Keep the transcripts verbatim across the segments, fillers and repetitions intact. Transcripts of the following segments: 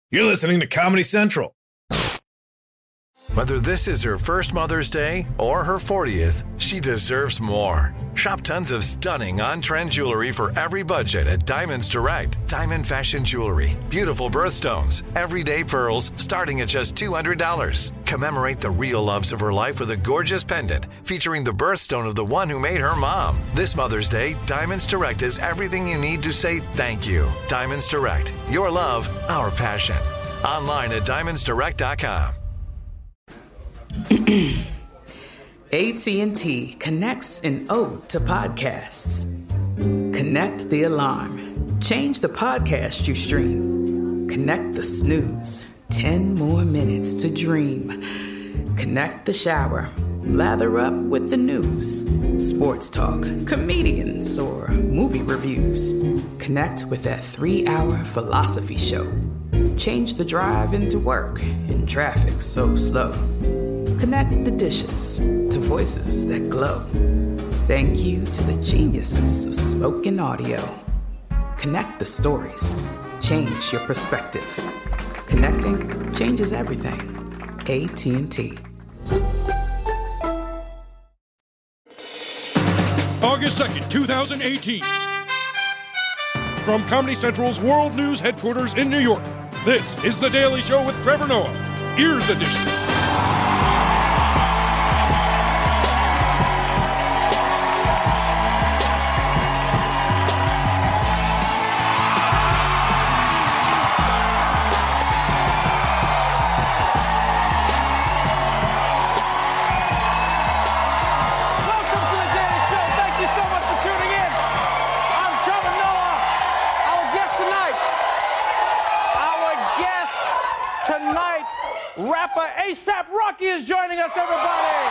You're listening to Comedy Central. Whether this is her first Mother's Day or her fortieth, she deserves more. Shop tons of stunning on-trend jewelry for every budget at Diamonds Direct. Diamond fashion jewelry, beautiful birthstones, everyday pearls starting at just two hundred dollars. Commemorate the real loves of her life with a gorgeous pendant featuring the birthstone of the one who made her mom. This Mother's Day, Diamonds Direct is everything you need to say thank you. Diamonds Direct, your love, our passion. Online at diamonds direct dot com. A T and T connects an ode to podcasts. Connect the alarm. Change the podcast you stream. Connect the snooze. Ten more minutes to dream. Connect the shower. Lather up with the news. Sports talk, comedians, or movie reviews. Connect with that three-hour philosophy show. Change the drive into work in traffic so slow. Connect the dishes to voices that glow. Thank you to the geniuses of spoken audio. Connect the stories. Change your perspective. Connecting changes everything. A T and T. August second, twenty eighteen. From Comedy Central's World News headquarters in New York, this is The Daily Show with Trevor Noah, Ears Edition. Rapper A$AP Rocky is joining us, everybody.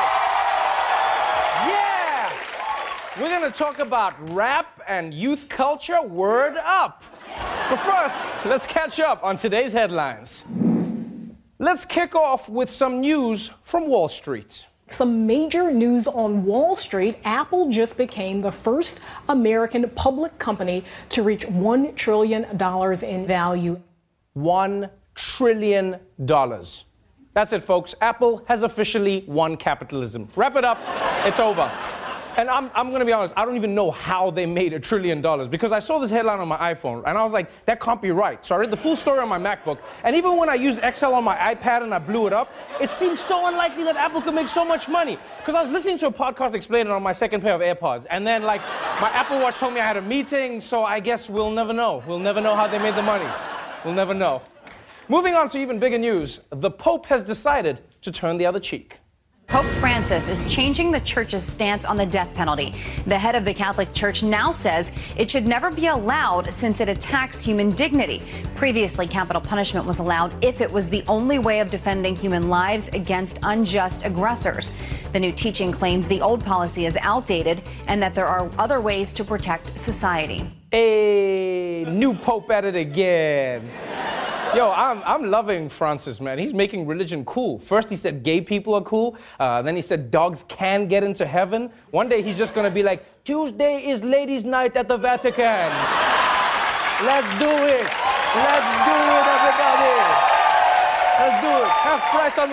Yeah. We're going to talk about rap and youth culture. Word up. But first, let's catch up on today's headlines. Let's kick off with some news from Wall Street. Some major news on Wall Street. Apple just became the first American public company to reach one trillion dollars in value. One trillion dollars. That's it, folks. Apple has officially won capitalism. Wrap it up. It's over. And I'm, I'm going to be honest, I don't even know how they made a trillion dollars because I saw this headline on my iPhone and I was like, that can't be right. So I read the full story on my MacBook. And even when I used Excel on my iPad and I blew it up, it seems so unlikely that Apple could make so much money. Because I was listening to a podcast explaining it on my second pair of AirPods. And then, like, my Apple Watch told me I had a meeting, so I guess we'll never know. We'll never know how they made the money. We'll never know. Moving on to even bigger news, the Pope has decided to turn the other cheek. Pope Francis is changing the church's stance on the death penalty. The head of the Catholic Church now says it should never be allowed since it attacks human dignity. Previously, capital punishment was allowed if it was the only way of defending human lives against unjust aggressors. The new teaching claims the old policy is outdated and that there are other ways to protect society. A new Pope at it again. Yo, I'm, I'm loving Francis, man. He's making religion cool. First he said gay people are cool. Uh, then he said dogs can get into heaven. One day he's just going to be like, Tuesday is ladies' night at the Vatican. Let's do it. Let's do it, everybody. Let's do it. Half price on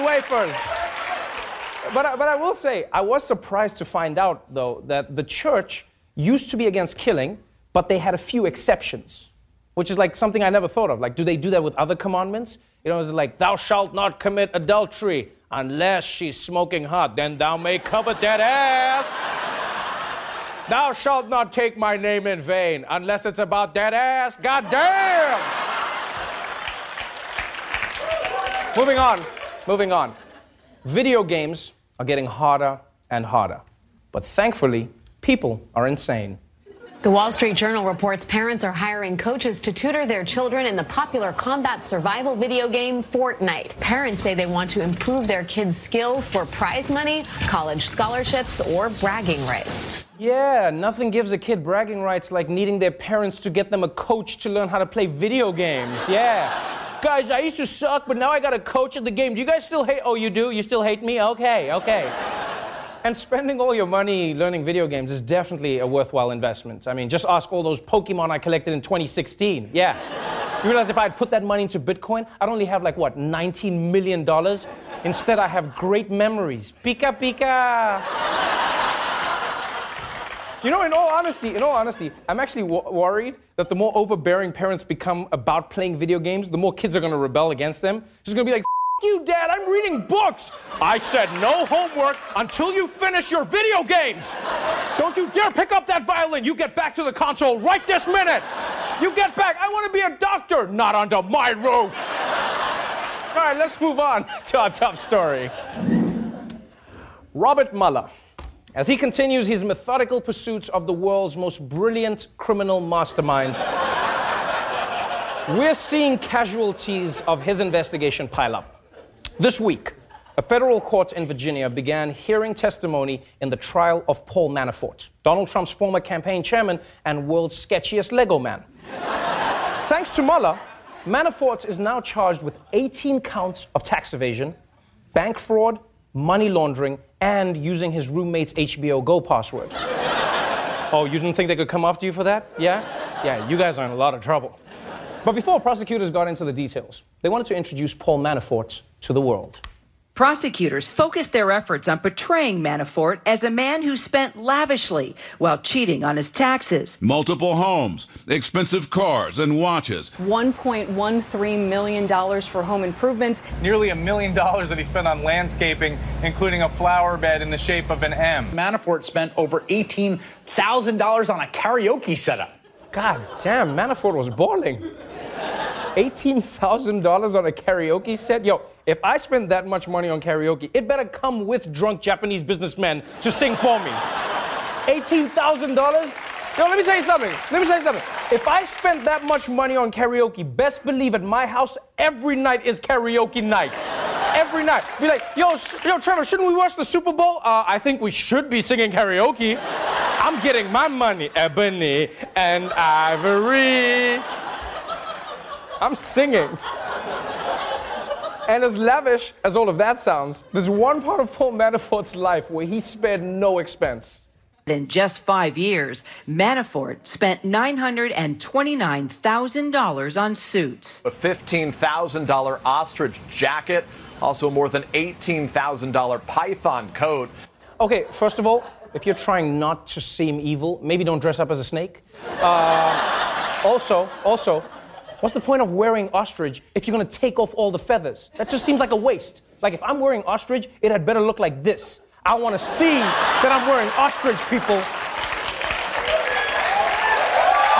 wafers. But I, but I will say, I was surprised to find out, though, that the church used to be against killing, but they had a few exceptions. Which is like something I never thought of. Like, do they do that with other commandments? You know, it's like, thou shalt not commit adultery unless she's smoking hot. Then thou may covet that ass. Thou shalt not take my name in vain unless it's about that ass. God damn! Moving on, moving on. Video games are getting harder and harder. But thankfully, people are insane. The Wall Street Journal reports parents are hiring coaches to tutor their children in the popular combat survival video game Fortnite. Parents say they want to improve their kids' skills for prize money, college scholarships, or bragging rights. Yeah, nothing gives a kid bragging rights like needing their parents to get them a coach to learn how to play video games. Yeah. Guys, I used to suck, but now I got a coach at the game. Do you guys still hate? Oh, you do? You still hate me? Okay, okay. And spending all your money learning video games is definitely a worthwhile investment. I mean, just ask all those Pokemon I collected in twenty sixteen. Yeah. You realize if I had put that money into Bitcoin, I'd only have like, what, nineteen million dollars? Instead, I have great memories. Pika, pika. You know, in all honesty, in all honesty, I'm actually w- worried that the more overbearing parents become about playing video games, the more kids are going to rebel against them. Just going to be like, F you, Dad, I'm reading books. I said no homework until you finish your video games. Don't you dare pick up that violin. You get back to the console right this minute. You get back. I want to be a doctor, not under my roof. All right, let's move on to our top story. Robert Mueller. As he continues his methodical pursuits of the world's most brilliant criminal mastermind, we're seeing casualties of his investigation pile up. This week, a federal court in Virginia began hearing testimony in the trial of Paul Manafort, Donald Trump's former campaign chairman and world's sketchiest Lego man. Thanks to Mueller, Manafort is now charged with eighteen counts of tax evasion, bank fraud, money laundering, and using his roommate's H B O Go password. Oh, you didn't think they could come after you for that? Yeah? Yeah, you guys are in a lot of trouble. But before prosecutors got into the details, they wanted to introduce Paul Manafort to the world. Prosecutors focused their efforts on portraying Manafort as a man who spent lavishly while cheating on his taxes. Multiple homes, expensive cars and watches. one point one three million dollars for home improvements. Nearly a million dollars that he spent on landscaping, including a flower bed in the shape of an M. Manafort spent over eighteen thousand dollars on a karaoke setup. God damn, Manafort was balling. eighteen thousand dollars on a karaoke set? Yo, if I spend that much money on karaoke, it better come with drunk Japanese businessmen to sing for me. eighteen thousand dollars? Yo, let me tell you something. Let me tell you something. If I spent that much money on karaoke, best believe at my house, every night is karaoke night. Every night. Be like, yo, yo, Trevor, shouldn't we watch the Super Bowl? Uh, I think we should be singing karaoke. I'm getting my money, ebony and ivory. I'm singing. And as lavish as all of that sounds, there's one part of Paul Manafort's life where he spared no expense. In just five years, Manafort spent nine hundred twenty-nine thousand dollars on suits. A fifteen thousand dollars ostrich jacket, also more than eighteen thousand dollars python coat. Okay, first of all, if you're trying not to seem evil, maybe don't dress up as a snake. Uh, also, also, what's the point of wearing ostrich if you're gonna take off all the feathers? That just seems like a waste. Like if I'm wearing ostrich, it had better look like this. I wanna see that I'm wearing ostrich, people. I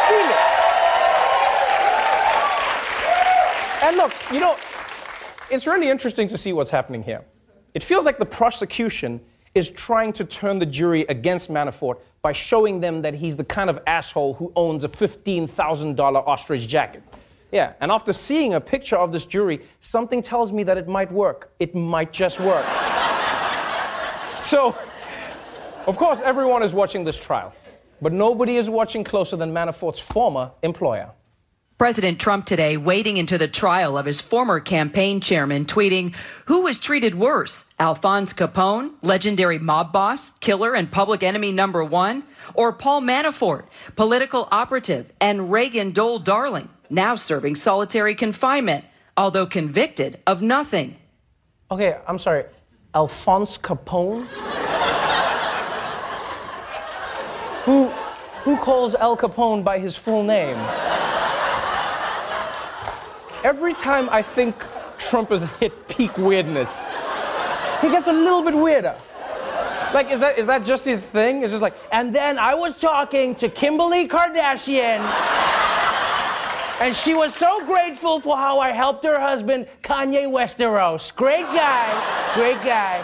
wanna feel it. And look, you know, it's really interesting to see what's happening here. It feels like the prosecution is trying to turn the jury against Manafort by showing them that he's the kind of asshole who owns a fifteen thousand dollars ostrich jacket. Yeah, and after seeing a picture of this jury, something tells me that it might work. It might just work. So, of course, everyone is watching this trial, but nobody is watching closer than Manafort's former employer. President Trump today wading into the trial of his former campaign chairman, tweeting, "Who was treated worse, Alphonse Capone, legendary mob boss, killer, and public enemy number one, or Paul Manafort, political operative, and Reagan Dole darling, now serving solitary confinement, although convicted of nothing." Okay, I'm sorry, Alphonse Capone? who, who calls Al Capone by his full name? Every time I think Trump has hit peak weirdness, he gets a little bit weirder. Like, is that is that just his thing? It's just like, and then I was talking to Kimberly Kardashian, and she was so grateful for how I helped her husband, Kanye Westeros. Great guy, great guy.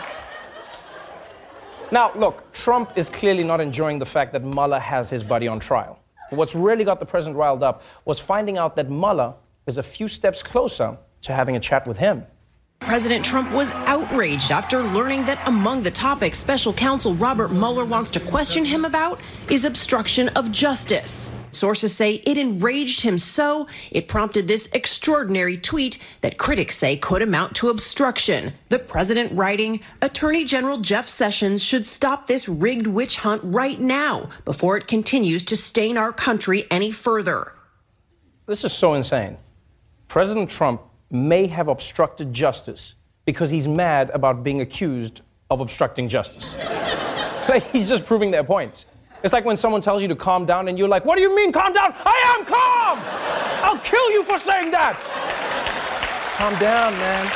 Now, look, Trump is clearly not enjoying the fact that Mueller has his buddy on trial. But what's really got the president riled up was finding out that Mueller is a few steps closer to having a chat with him. President Trump was outraged after learning that among the topics special counsel Robert Mueller wants to question him about is obstruction of justice. Sources say it enraged him so it prompted this extraordinary tweet that critics say could amount to obstruction. The president writing, "Attorney General Jeff Sessions should stop this rigged witch hunt right now before it continues to stain our country any further." This is so insane. President Trump may have obstructed justice because he's mad about being accused of obstructing justice. Like, he's just proving their point. It's like when someone tells you to calm down and you're like, what do you mean calm down? I am calm! I'll kill you for saying that! Calm down, man.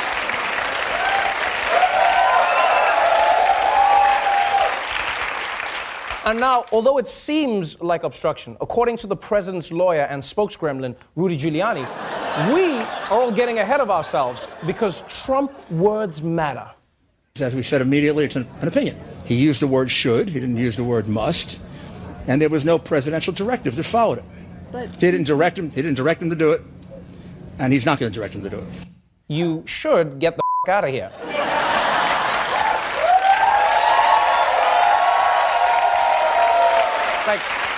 And now, although it seems like obstruction, according to the president's lawyer and spokesgremlin, Rudy Giuliani, we are all getting ahead of ourselves because Trump words matter. As we said immediately, it's an, an opinion. He used the word should, he didn't use the word must, and there was no presidential directive that followed it. But he didn't direct him, he didn't direct him to do it, and he's not going to direct him to do it. You should get the f- out of here. Like,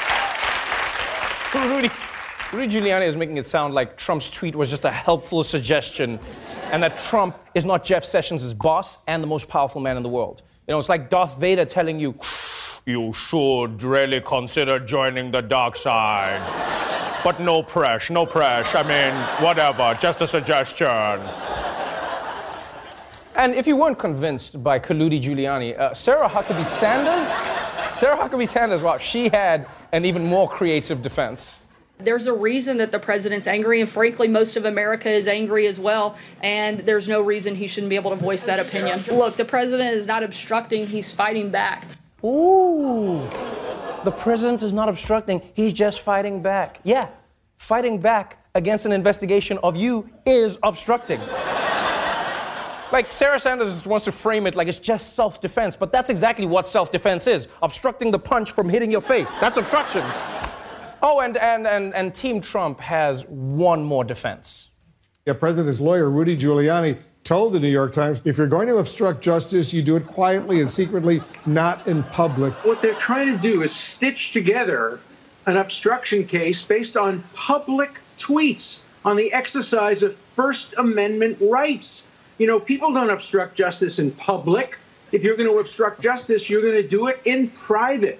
Rudy, Rudy Giuliani is making it sound like Trump's tweet was just a helpful suggestion and that Trump is not Jeff Sessions' boss and the most powerful man in the world. You know, it's like Darth Vader telling you, you should really consider joining the dark side. But no pressure, no pressure. I mean, whatever, just a suggestion. And if you weren't convinced by Kaludi Giuliani, uh, Sarah Huckabee Sanders, Sarah Huckabee Sanders, wow, she had an even more creative defense. There's a reason that the president's angry, and frankly, most of America is angry as well, and there's no reason he shouldn't be able to voice that opinion. Look, the president is not obstructing, he's fighting back. Ooh, the president is not obstructing, he's just fighting back. Yeah, fighting back against an investigation of you is obstructing. Like, Sarah Sanders wants to frame it like it's just self-defense, but that's exactly what self-defense is. Obstructing the punch from hitting your face. That's obstruction. Oh, and, and, and, and Team Trump has one more defense. Yeah, President's lawyer, Rudy Giuliani, told the New York Times, if you're going to obstruct justice, you do it quietly and secretly, not in public. What they're trying to do is stitch together an obstruction case based on public tweets on the exercise of First Amendment rights. You know, people don't obstruct justice in public. If you're going to obstruct justice, you're going to do it in private.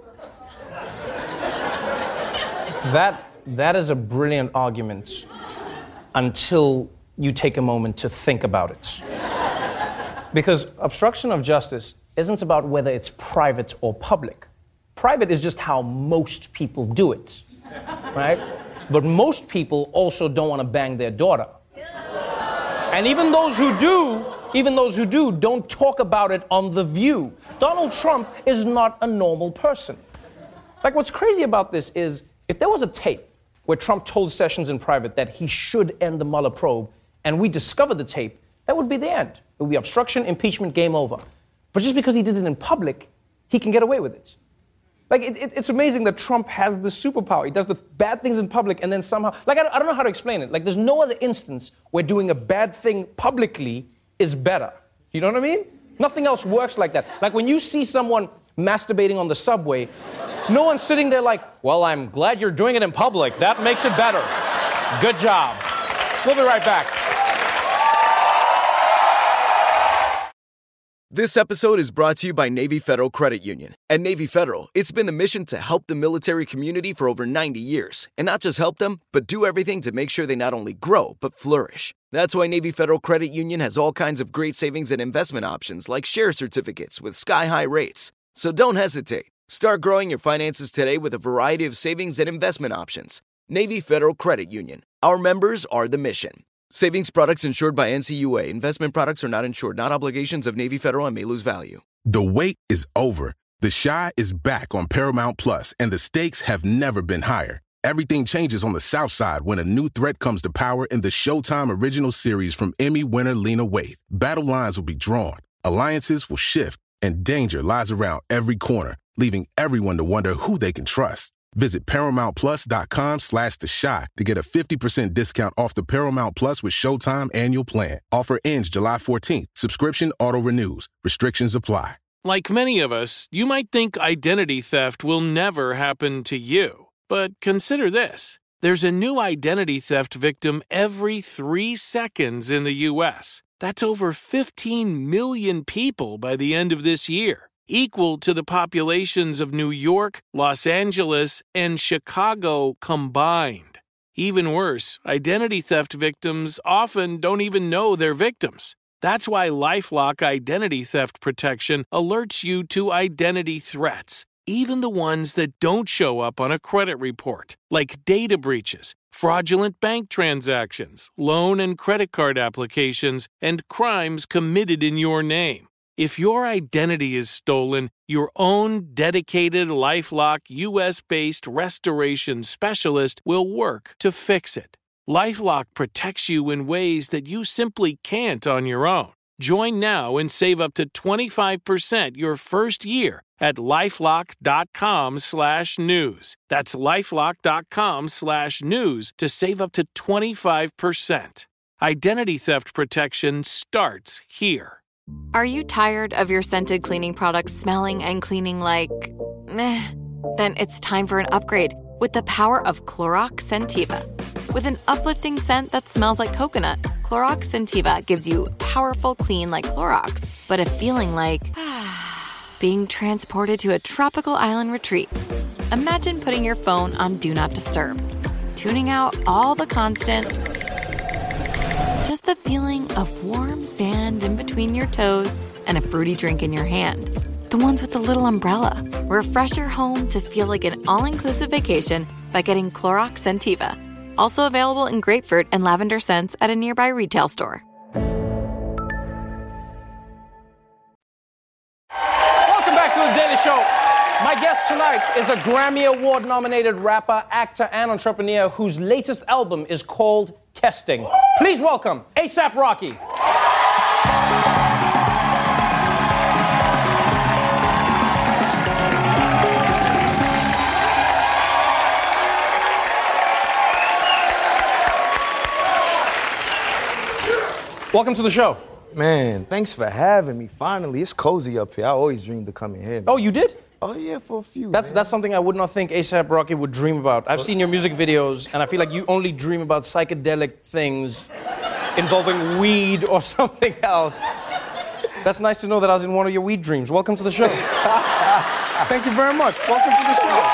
That, that is a brilliant argument until you take a moment to think about it. Because obstruction of justice isn't about whether it's private or public. Private is just how most people do it, right? But most people also don't want to bang their daughter. And even those who do, even those who do, don't talk about it on The View. Donald Trump is not a normal person. Like, what's crazy about this is, if there was a tape where Trump told Sessions in private that he should end the Mueller probe, and we discovered the tape, that would be the end. It would be obstruction, impeachment, game over. But just because he did it in public, he can get away with it. Like, it, it, it's amazing that Trump has this superpower. He does the bad things in public and then somehow... Like, I, I don't know how to explain it. Like, there's no other instance where doing a bad thing publicly is better. You know what I mean? Nothing else works like that. Like, when you see someone masturbating on the subway, no one's sitting there like, well, I'm glad you're doing it in public. That makes it better. Good job. We'll be right back. This episode is brought to you by Navy Federal Credit Union. At Navy Federal, it's been the mission to help the military community for over ninety years. And not just help them, but do everything to make sure they not only grow, but flourish. That's why Navy Federal Credit Union has all kinds of great savings and investment options like share certificates with sky-high rates. So don't hesitate. Start growing your finances today with a variety of savings and investment options. Navy Federal Credit Union. Our members are the mission. Savings products insured by N C U A. Investment products are not insured, not obligations of Navy Federal and may lose value. The wait is over. The Chi is back on Paramount Plus, and the stakes have never been higher. Everything changes on the South Side when a new threat comes to power in the Showtime original series from Emmy winner Lena Waithe. Battle lines will be drawn, alliances will shift, and danger lies around every corner, leaving everyone to wonder who they can trust. Visit ParamountPlus.com slash The Chi to get a fifty percent discount off the Paramount Plus with Showtime annual plan. Offer ends July fourteenth. Subscription auto-renews. Restrictions apply. Like many of us, you might think identity theft will never happen to you. But consider this. There's a new identity theft victim every three seconds in the U S. That's over fifteen million people by the end of this year, equal to the populations of New York, Los Angeles, and Chicago combined. Even worse, identity theft victims often don't even know they're victims. That's why LifeLock Identity Theft Protection alerts you to identity threats, even the ones that don't show up on a credit report, like data breaches, fraudulent bank transactions, loan and credit card applications, and crimes committed in your name. If your identity is stolen, your own dedicated LifeLock U S-based restoration specialist will work to fix it. LifeLock protects you in ways that you simply can't on your own. Join now and save up to twenty-five percent your first year at LifeLock.com slash news. That's LifeLock.com slash news to save up to twenty-five percent. Identity theft protection starts here. Are you tired of your scented cleaning products smelling and cleaning like meh? Then it's time for an upgrade with the power of Clorox Scentiva. With an uplifting scent that smells like coconut, Clorox Scentiva gives you powerful clean like Clorox, but a feeling like being transported to a tropical island retreat. Imagine putting your phone on Do Not Disturb, tuning out all the constant, just the feeling of warm sand in between your toes and a fruity drink in your hand. The ones with the little umbrella. Refresh your home to feel like an all-inclusive vacation by getting Clorox Scentiva. Also available in grapefruit and lavender scents at a nearby retail store. Welcome back to The Daily Show. My guest tonight is a Grammy Award-nominated rapper, actor, and entrepreneur whose latest album is called Testing. Please welcome A$AP Rocky. Welcome to the show. Man, thanks for having me. Finally, it's cozy up here. I always dreamed of coming here. Man. Oh, you did? Oh, yeah, for a few. That's man. that's something I would not think A$AP Rocky would dream about. I've seen your music videos, and I feel like you only dream about psychedelic things involving weed or something else. That's nice to know that I was in one of your weed dreams. Welcome to the show. Thank you very much. Welcome to the show.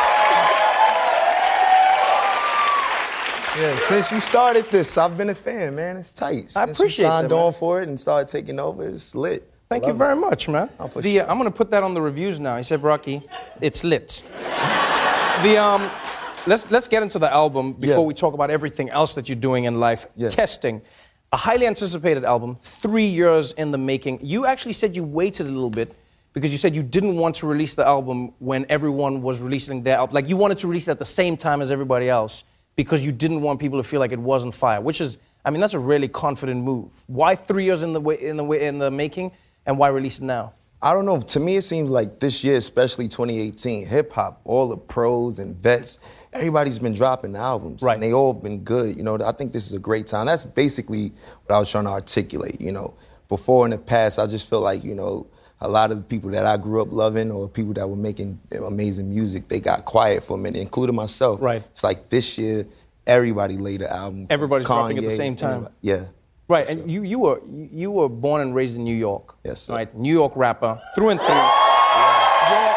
Yeah, since you started this, I've been a fan, man. It's tight. Since I appreciate you signed that, man. on for it and started taking over, it's lit. Thank you very much, man. Oh, for the, sure. uh, I'm going to put that on the reviews now. A$AP Rocky, it's lit. the um, let's let's get into the album before Yeah. we talk about everything else that you're doing in life. Yeah. Testing, a highly anticipated album, three years in the making. You actually said you waited a little bit because you said you didn't want to release the album when everyone was releasing their album. Like you wanted to release it at the same time as everybody else because you didn't want people to feel like it wasn't fire, which is, I mean, that's a really confident move. Why three years in the way, in the way, in the making, and why release it now? I don't know. To me, it seems like this year, especially twenty eighteen, hip-hop, all the pros and vets, everybody's been dropping albums. Right. And they all have been good. You know, I think this is a great time. That's basically what I was trying to articulate, you know. Before in the past, I just feel like, you know, a lot of the people that I grew up loving or people that were making amazing music, they got quiet for a minute, including myself. Right. It's like this year, everybody laid an album. Everybody's Kanye, dropping at the same time. Anybody. Yeah. Right, and you, you were you were born and raised in New York. Yes, sir. Right, New York rapper, through and through. Your,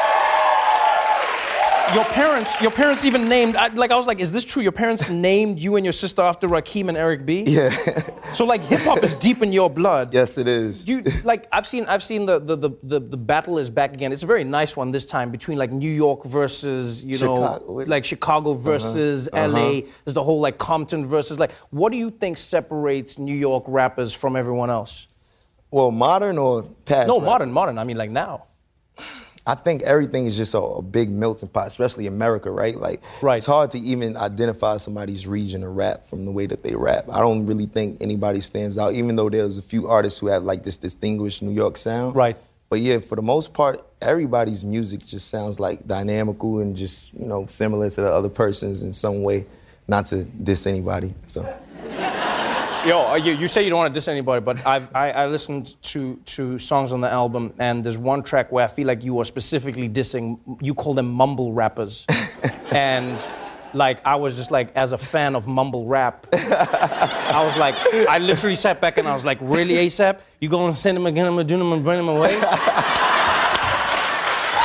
your parents, your parents even named, I, like I was like, is this true? Your parents named you and your sister after Rakim and Eric B? Yeah. So like hip hop is deep in your blood. Yes, it is. You like I've seen I've seen the the, the the the battle is back again. It's a very nice one this time between like New York versus you Chicago. know like Chicago versus Uh-huh. L A. Uh-huh. There's the whole like Compton versus like. What do you think separates New York rappers from everyone else? Well, modern or past? No, rap? modern, modern. I mean, like now. I think everything is just a, a big melting pot, especially America, right? Like, right. It's hard to even identify somebody's region of rap from the way that they rap. I don't really think anybody stands out, even though there's a few artists who have like this distinguished New York sound. Right. But yeah, for the most part, everybody's music just sounds like dynamical and just, you know, similar to the other person's in some way, not to diss anybody, so. Yo, you, you say you don't want to diss anybody, but I've, I, I listened to, to songs on the album, and there's one track where I feel like you are specifically dissing, you call them mumble rappers. And like, I was just like, as a fan of mumble rap, I was like, I literally sat back and I was like, really, A$AP? You gonna send him again, I'm gonna do him and bring him away?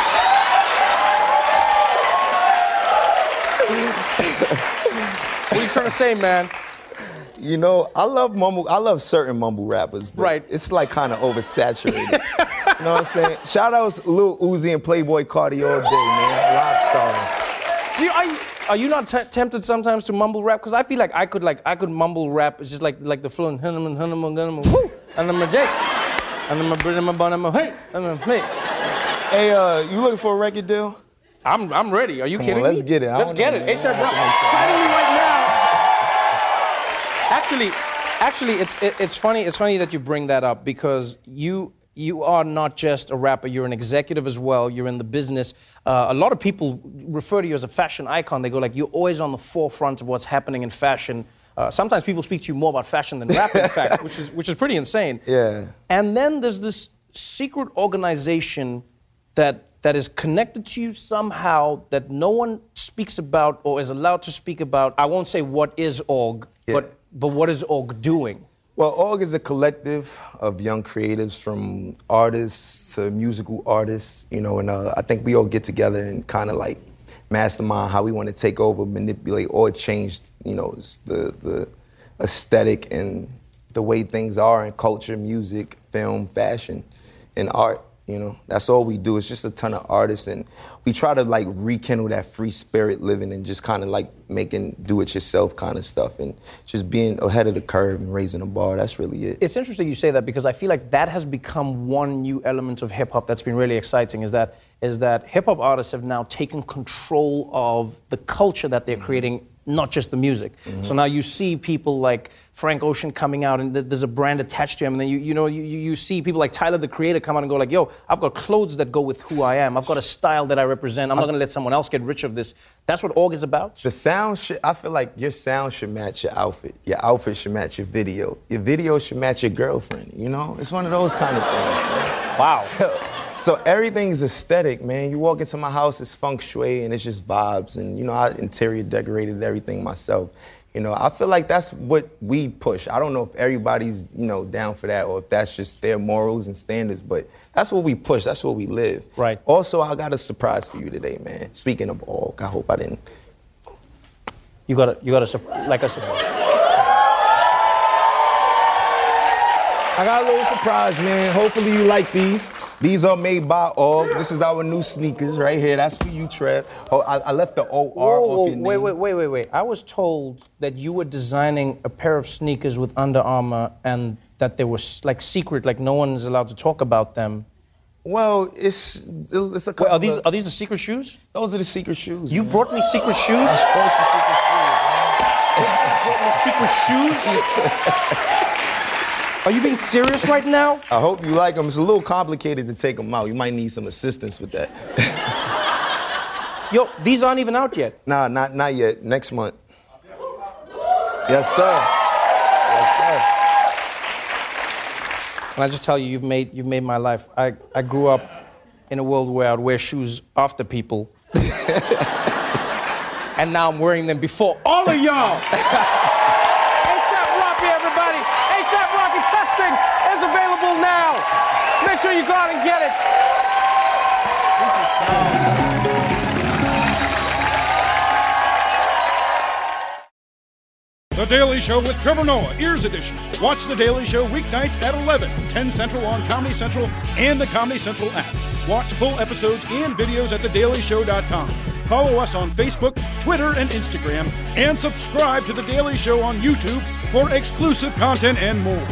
What are you trying to say, man? You know, I love mumble. I love certain mumble rappers, but right. it's like kind of oversaturated. You know what I'm saying? Shout outs Lil Uzi and Playboy Cardi all day, man. Rock stars. Do you, are, you, are you not t- tempted sometimes to mumble rap? Because I feel like I could like I could mumble rap. It's just like like the flow and Hunnaman, Hunnaman, Hunnaman, woo, and I'm a Jake, and I'm a Brit, I'm a Bun, I'm a hey, I'm a hey. Hey, uh, you looking for a record deal? I'm I'm ready. Are you Come kidding on, let's me? get it. I Let's don't get know, it. man. A$AP Rocky. Signing me right now. Actually, actually, it's it, it's funny. It's funny that you bring that up because you you are not just a rapper. You're an executive as well. You're in the business. Uh, a lot of people refer to you as a fashion icon. They go like, you're always on the forefront of what's happening in fashion. Uh, sometimes people speak to you more about fashion than rap, in fact, which is which is pretty insane. Yeah. And then there's this secret organization that that is connected to you somehow that no one speaks about or is allowed to speak about. I won't say what is org, Yeah. but but what is org doing? Well, org is a collective of young creatives, from artists to musical artists, you know, and uh, I think we all get together and kind of like mastermind how we want to take over, manipulate, or change, you know, the the aesthetic and the way things are in culture, music, film, fashion, and art. You know, that's all we do. It's just a ton of artists, and we try to like rekindle that free spirit living and just kind of like making do-it-yourself kind of stuff and just being ahead of the curve and raising the bar. That's really it. It's interesting you say that because I feel like that has become one new element of hip-hop that's been really exciting is that is that hip-hop artists have now taken control of the culture that they're mm-hmm. creating, not just the music. Mm-hmm. So now you see people like Frank Ocean coming out and th- there's a brand attached to him, and then you you know you, you see people like Tyler the Creator come out and go like, yo, I've got clothes that go with who I am. I've got a style that I represent. I'm not gonna let someone else get rich of this. That's what org is about. The sound should, I feel like your sound should match your outfit. Your outfit should match your video. Your video should match your girlfriend, you know? It's one of those kind of things. Man. Wow. So everything's aesthetic, man. You walk into my house, it's feng shui and it's just vibes. And, you know, I interior decorated everything myself. You know, I feel like that's what we push. I don't know if everybody's, you know, down for that or if that's just their morals and standards, but that's what we push. That's what we live. Right. Also, I got a surprise for you today, man. Speaking of org, I hope I didn't. You got a, you got a, like a surprise. I got a little surprise, man. Hopefully you like these. These are made by org. This is our new sneakers right here. That's for you, Trev. Oh, I, I left the O R Whoa, off your name. wait, wait, wait, wait, wait. I was told that you were designing a pair of sneakers with Under Armour and that they were like secret, like no one is allowed to talk about them. Well, it's it's a couple wait, are these of, are these the secret shoes? Those are the secret shoes. You man. brought me secret shoes? I brought me secret shoes? Are you being serious right now? I hope you like them. It's a little complicated to take them out. You might need some assistance with that. Yo, these aren't even out yet. Nah, not not yet. Next month. Yes, sir. Yes, sir. And I just tell you, you've made you've made my life. I, I grew up in a world where I'd wear shoes after people. And now I'm wearing them before all of y'all. Testing is available now. Make sure you go out and get it. The Daily Show with Trevor Noah, Ears Edition. Watch The Daily Show weeknights at eleven, ten Central on Comedy Central and the Comedy Central app. Watch full episodes and videos at the daily show dot com. Follow us on Facebook, Twitter, and Instagram, and subscribe to The Daily Show on YouTube for exclusive content and more.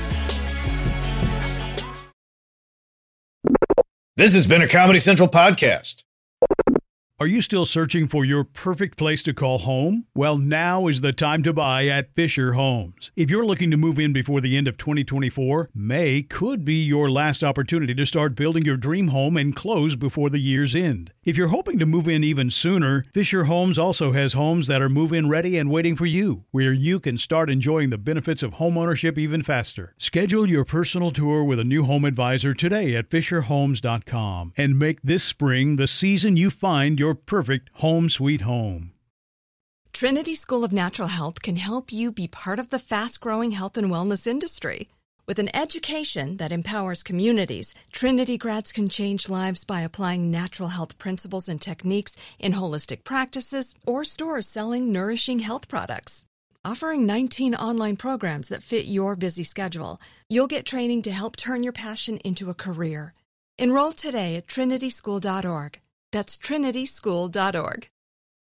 This has been a Comedy Central podcast. Are you still searching for your perfect place to call home? Well, now is the time to buy at Fisher Homes. If you're looking to move in before the end of twenty twenty-four, May could be your last opportunity to start building your dream home and close before the year's end. If you're hoping to move in even sooner, Fisher Homes also has homes that are move-in ready and waiting for you, where you can start enjoying the benefits of homeownership even faster. Schedule your personal tour with a new home advisor today at fisher homes dot com and make this spring the season you find your perfect home sweet home. Trinity School of Natural Health can help you be part of the fast-growing health and wellness industry. With an education that empowers communities, Trinity grads can change lives by applying natural health principles and techniques in holistic practices or stores selling nourishing health products. offering nineteen online programs that fit your busy schedule. You'll get training to help turn your passion into a career. Enroll today at trinity school dot org. That's trinity school dot org.